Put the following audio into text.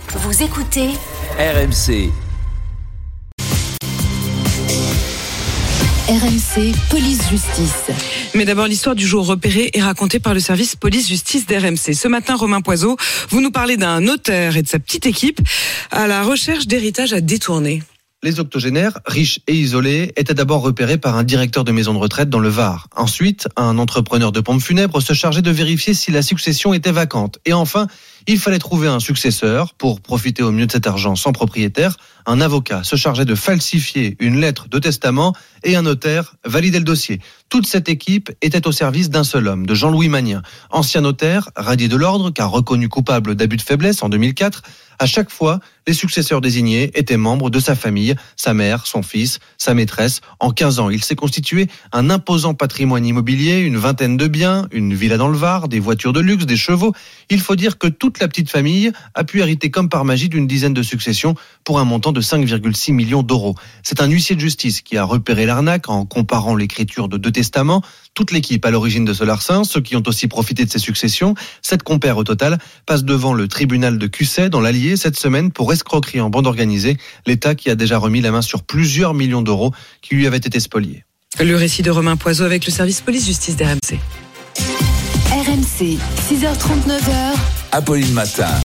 Vous écoutez RMC. RMC Police-Justice. Mais d'abord, l'histoire du jour repérée est racontée par le service police-justice d'RMC. Ce matin, Romain Poiseau, vous nous parlez d'un notaire et de sa petite équipe à la recherche d'héritage à détourner. Les octogénaires, riches et isolés, étaient d'abord repérés par un directeur de maison de retraite dans le Var. Ensuite, un entrepreneur de pompes funèbres se chargeait de vérifier si la succession était vacante. Et enfin, il fallait trouver un successeur pour profiter au mieux de cet argent sans propriétaire. Un avocat se chargeait de falsifier une lettre de testament et un notaire validait le dossier. Toute cette équipe était au service d'un seul homme, de Jean-Louis Magnien. Ancien notaire, radié de l'ordre car reconnu coupable d'abus de faiblesse en 2004, à chaque fois, les successeurs désignés étaient membres de sa famille, sa mère, son fils, sa maîtresse. En 15 ans, il s'est constitué un imposant patrimoine immobilier, une vingtaine de biens, une villa dans le Var, des voitures de luxe, des chevaux. Il faut dire que toute la petite famille a pu hériter comme par magie d'une dizaine de successions pour un montant de 5,6 millions d'euros. C'est un huissier de justice qui a repéré l'arnaque en comparant l'écriture de 2 testaments. Toute l'équipe à l'origine de ce larcin, ceux qui ont aussi profité de ces successions, 7 compères au total, passent devant le tribunal de Cusset dans l'Allier cette semaine pour escroquerie en bande organisée. L'État qui a déjà remis la main sur plusieurs millions d'euros qui lui avaient été spoliés. Le récit de Romain Poiseau avec le service police-justice d'RMC. RMC, 6h39. Apolline Matin.